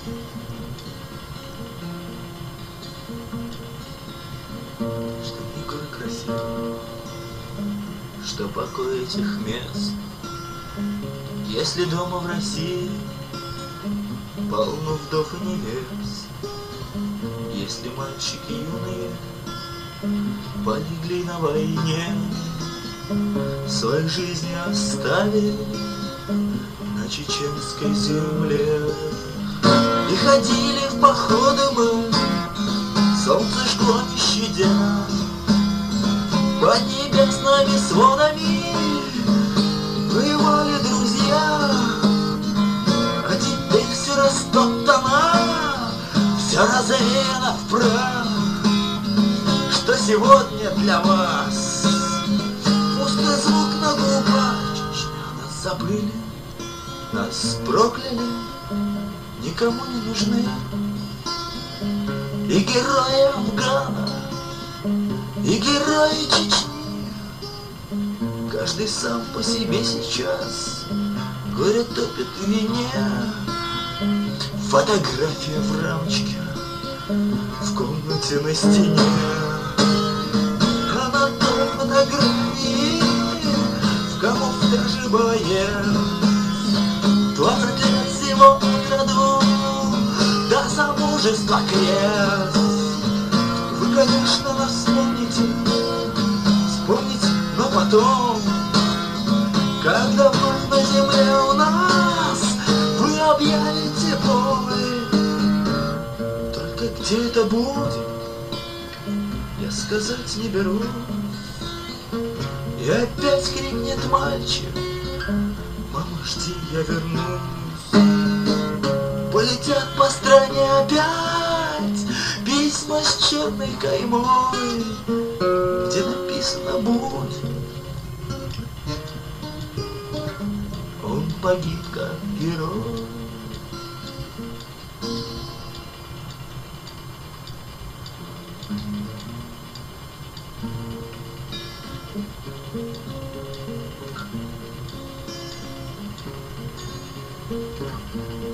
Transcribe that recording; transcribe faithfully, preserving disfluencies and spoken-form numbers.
Что не город красивый, что покой этих мест. Если дома в России полно вдов и невест, если мальчики юные полегли на войне, свою жизнь оставили на чеченской земле. И ходили в походы мы, солнце жгло не щадя, под небесными сводами воевали друзья. А теперь все растоптано, все развеяно в прах. Что сегодня для вас пустой звук на губах. Чечня, нас забыли, нас прокляли, никому не нужны. И герои Афгана, и герои Чечни, каждый сам по себе сейчас горе топит в вине. Фотография в рамочке в комнате на стене, а на той фотографии в камуфляже боец двадцать лет всего от роду до замужества крест. Вы, конечно, нас вспомните, вспомните, но потом, когда вновь на земле у нас вы объявите бой. Только где это будет, я сказать не беру. И опять крикнет мальчик: мама, жди, я вернусь. Полетят по стране опять письма с черной каймой, где написано: будь. Он погиб как герой. Thank you.